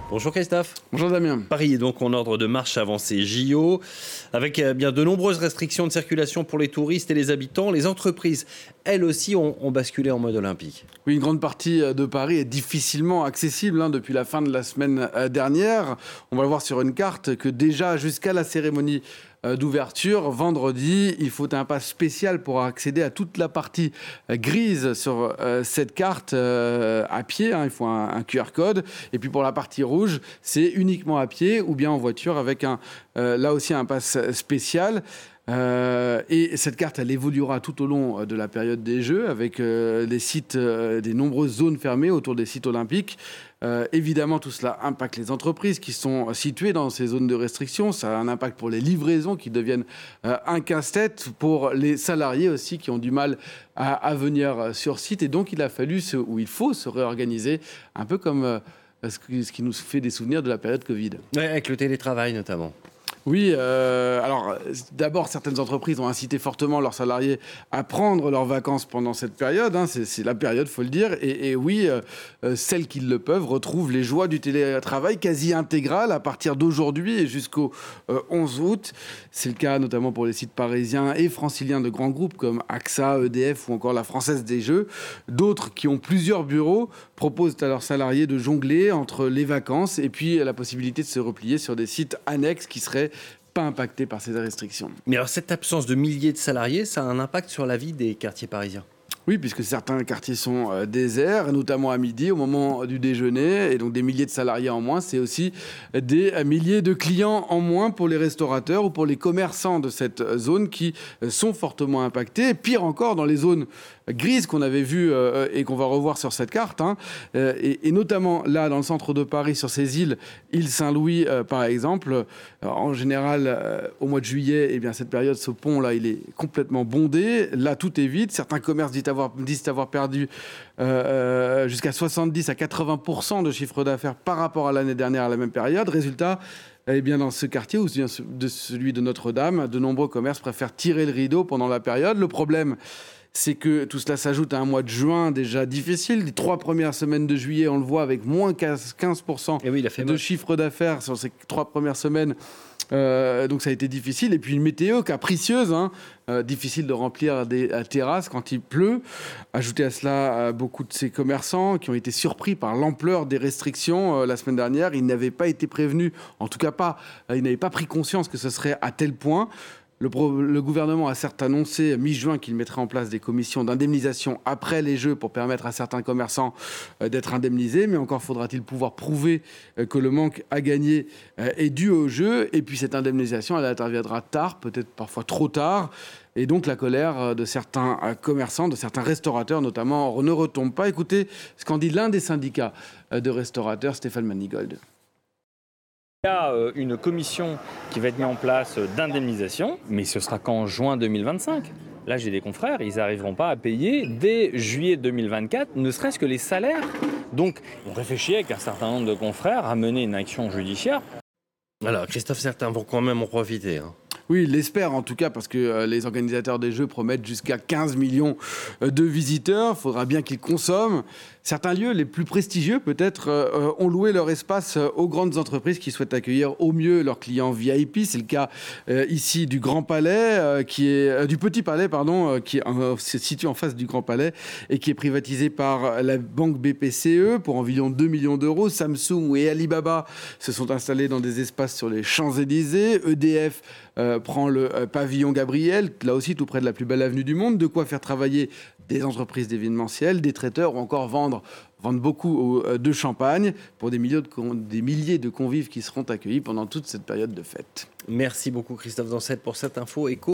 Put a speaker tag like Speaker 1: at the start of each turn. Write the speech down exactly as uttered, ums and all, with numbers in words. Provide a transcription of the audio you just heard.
Speaker 1: Bonjour Christophe.
Speaker 2: Bonjour Damien.
Speaker 1: Paris est donc en ordre de marche avancée J O, avec eh bien de nombreuses restrictions de circulation pour les touristes et les habitants. Les entreprises, elles aussi, ont, ont basculé en mode olympique.
Speaker 2: Oui, une grande partie de Paris est difficilement accessible hein, depuis la fin de la semaine dernière. On va le voir sur une carte que déjà jusqu'à la cérémonie d'ouverture, vendredi, il faut un pass spécial pour accéder à toute la partie grise sur euh, cette carte euh, à pied. Hein, il faut un, un Q R code. Et puis pour la partie rouge, c'est uniquement à pied ou bien en voiture avec un, euh, là aussi un pass spécial. Euh, et cette carte, elle évoluera tout au long de la période des Jeux avec euh, les sites, euh, des nombreuses zones fermées autour des sites olympiques. Euh, évidemment, tout cela impacte les entreprises qui sont situées dans ces zones de restriction. Ça a un impact pour les livraisons qui deviennent euh, un casse-tête, pour les salariés aussi qui ont du mal à, à venir sur site. Et donc, il a fallu, se, ou il faut se réorganiser, un peu comme euh, ce, qui, ce qui nous fait des souvenirs de la période Covid.
Speaker 1: Ouais, avec le télétravail notamment.
Speaker 2: Oui, euh, alors d'abord, certaines entreprises ont incité fortement leurs salariés à prendre leurs vacances pendant cette période. Hein, c'est, c'est la période, il faut le dire. Et, et oui, euh, celles qui le peuvent retrouvent les joies du télétravail quasi intégral à partir d'aujourd'hui et jusqu'au euh, onze août. C'est le cas notamment pour les sites parisiens et franciliens de grands groupes comme A X A, E D F ou encore la Française des Jeux. D'autres qui ont plusieurs bureaux proposent à leurs salariés de jongler entre les vacances et puis la possibilité de se replier sur des sites annexes qui seraient pas impactés par ces restrictions.
Speaker 1: Mais alors cette absence de milliers de salariés, ça a un impact sur la vie des quartiers parisiens?
Speaker 2: Oui, puisque certains quartiers sont euh, déserts, notamment à midi, au moment du déjeuner, et donc des milliers de salariés en moins, c'est aussi des euh, milliers de clients en moins pour les restaurateurs ou pour les commerçants de cette zone qui euh, sont fortement impactés. Et pire encore, dans les zones grises qu'on avait vues euh, et qu'on va revoir sur cette carte, hein, euh, et, et notamment là, dans le centre de Paris, sur ces îles, île Saint-Louis euh, par exemple, euh, en général, euh, au mois de juillet, eh bien, cette période, ce pont-là, il est complètement bondé. Là, tout est vide. Certains commerces disent avoir, disent avoir perdu euh, jusqu'à soixante-dix à quatre-vingts pour cent de chiffre d'affaires par rapport à l'année dernière à la même période. Résultat, eh bien, dans ce quartier, ou bien de celui de Notre-Dame, de nombreux commerces préfèrent tirer le rideau pendant la période. Le problème, c'est que tout cela s'ajoute à un mois de juin déjà difficile. Les trois premières semaines de juillet, on le voit, avec moins quinze pour cent
Speaker 1: Et oui, il a fait
Speaker 2: de
Speaker 1: mal.
Speaker 2: chiffre d'affaires sur ces trois premières semaines. Euh, donc ça a été difficile. Et puis une météo capricieuse, hein, euh, difficile de remplir des euh, terrasses quand il pleut. Ajoutez à cela euh, beaucoup de ces commerçants qui ont été surpris par l'ampleur des restrictions euh, la semaine dernière. Ils n'avaient pas été prévenus, en tout cas pas, euh, ils n'avaient pas pris conscience que ce serait à tel point. Le, pro- le gouvernement a certes annoncé mi-juin qu'il mettrait en place des commissions d'indemnisation après les Jeux pour permettre à certains commerçants euh, d'être indemnisés, mais encore faudra-t-il pouvoir prouver euh, que le manque à gagner euh, est dû aux Jeux. Et puis cette indemnisation, elle interviendra tard, peut-être parfois trop tard. Et donc la colère de certains euh, commerçants, de certains restaurateurs notamment, ne retombe pas. Écoutez ce qu'en dit l'un des syndicats euh, de restaurateurs, Stéphane Manigold.
Speaker 3: Il y a une commission qui va être mise en place d'indemnisation, mais ce sera qu'en juin deux mille vingt-cinq. Là, j'ai des confrères, ils n'arriveront pas à payer dès juillet deux mille vingt-quatre, ne serait-ce que les salaires. Donc, on réfléchit avec un certain nombre de confrères à mener une action judiciaire.
Speaker 1: Alors Christophe, certains vont quand même en profiter, hein.
Speaker 2: Oui, il l'espère en tout cas, parce que euh, les organisateurs des Jeux promettent jusqu'à quinze millions euh, de visiteurs. Il faudra bien qu'ils consomment. Certains lieux, les plus prestigieux peut-être, euh, ont loué leur espace euh, aux grandes entreprises qui souhaitent accueillir au mieux leurs clients V I P. C'est le cas euh, ici du Grand Palais, euh, qui est euh, du Petit Palais, pardon, euh, qui euh, se situe en face du Grand Palais et qui est privatisé par la banque B P C E pour environ deux millions d'euros. Samsung et Alibaba se sont installés dans des espaces sur les Champs-Élysées. E D F euh, prend le euh, pavillon Gabriel, là aussi tout près de la plus belle avenue du monde. De quoi faire travailler des entreprises d'événementiel, des traiteurs ou encore vendre, vendre beaucoup euh, de champagne pour des milliers de, con- des milliers de convives qui seront accueillis pendant toute cette période de fête.
Speaker 1: Merci beaucoup Christophe Dansette pour cette info éco.